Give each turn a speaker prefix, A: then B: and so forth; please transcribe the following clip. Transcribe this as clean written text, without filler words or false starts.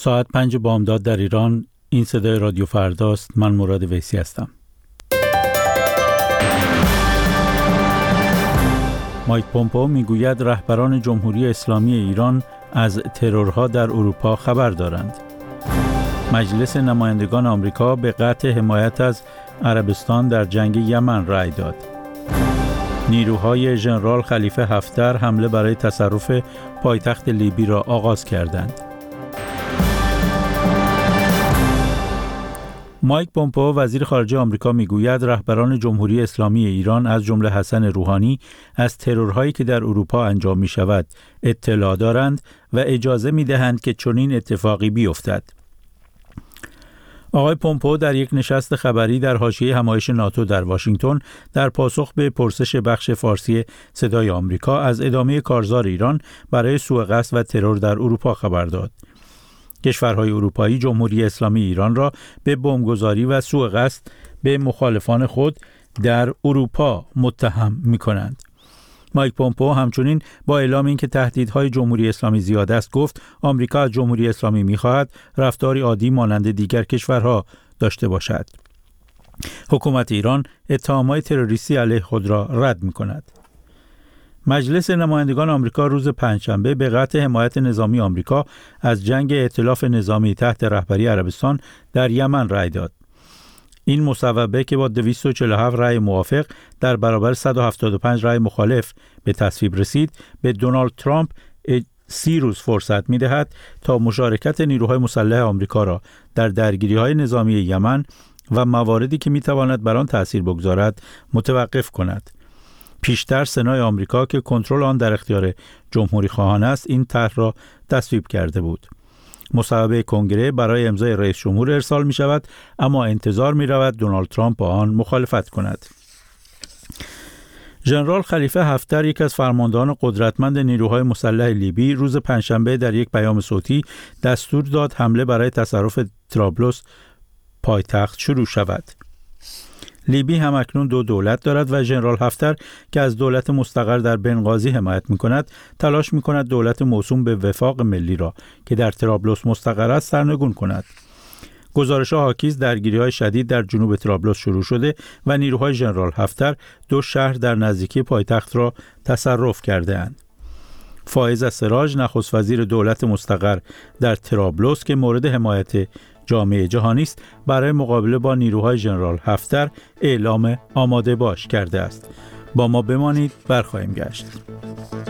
A: ساعت 5 بامداد در ایران. این صدای رادیو فرداست. من مراد ویسی هستم. مایک پومپئو میگوید رهبران جمهوری اسلامی ایران از ترورها در اروپا خبر دارند. مجلس نمایندگان آمریکا به قطع حمایت از عربستان در جنگ یمن رأی داد. نیروهای ژنرال خلیفه حفتر حمله برای تصرف پایتخت لیبی را آغاز کردند. مایک پومپئو وزیر خارجه آمریکا میگوید رهبران جمهوری اسلامی ایران از جمله حسن روحانی از ترورهایی که در اروپا انجام می شود اطلاع دارند و اجازه می دهند که چنین اتفاقی بیفتد. آقای پومپئو در یک نشست خبری در حاشیه همایش ناتو در واشنگتن در پاسخ به پرسش بخش فارسی صدای آمریکا از ادامه کارزار ایران برای سوء قصد و ترور در اروپا خبر داد. کشورهای اروپایی جمهوری اسلامی ایران را به بمبگذاری و سوء قصد به مخالفان خود در اروپا متهم می‌کنند. مایک پومپئو همچنین با اعلام اینکه تهدیدهای جمهوری اسلامی زیاد است گفت آمریکا از جمهوری اسلامی می‌خواهد رفتاری عادی مانند دیگر کشورها داشته باشد. حکومت ایران اتهامات تروریستی علیه خود را رد می‌کند. مجلس نمایندگان آمریکا روز پنجشنبه به قطع حمایت نظامی آمریکا از جنگ ائتلاف نظامی تحت رهبری عربستان در یمن رأی داد. این مصوبه که با 247 رأی موافق در برابر 175 رأی مخالف به تصویب رسید، به دونالد ترامپ 30 روز فرصت می‌دهد تا مشارکت نیروهای مسلح آمریکا را در درگیری‌های نظامی یمن و مواردی که می‌تواند بر آن تأثیر بگذارد متوقف کند. پیشتر سنای آمریکا که کنترل آن در اختیار جمهوری خواهان است این طرح را تصویب کرده بود. مصوبه کنگره برای امضای رئیس جمهور ارسال می شود، اما انتظار می رود دونالد ترامپ با آن مخالفت کند. ژنرال خلیفه حفتر، یک از فرماندهان قدرتمند نیروهای مسلح لیبی، روز پنجشنبه در یک پیام صوتی دستور داد حمله برای تصرف طرابلس پایتخت شروع شود. لیبی هم اکنون دو دولت دارد و ژنرال حفتر که از دولت مستقر در بنغازی حمایت می‌کند، تلاش می‌کند دولت موسوم به وفاق ملی را که در طرابلس مستقر است سرنگون کند. گزارش‌ها حاکی از درگیری‌های شدید در جنوب طرابلس شروع شده و نیروهای ژنرال حفتر 2 شهر در نزدیکی پایتخت را تصرف کرده‌اند. فائز السراج، نخست وزیر دولت مستقر در طرابلس که مورد حمایت جامعه جهانی است، برای مقابله با نیروهای ژنرال حفتر اعلام آماده باش کرده است. با ما بمانید، برخواهیم گشت.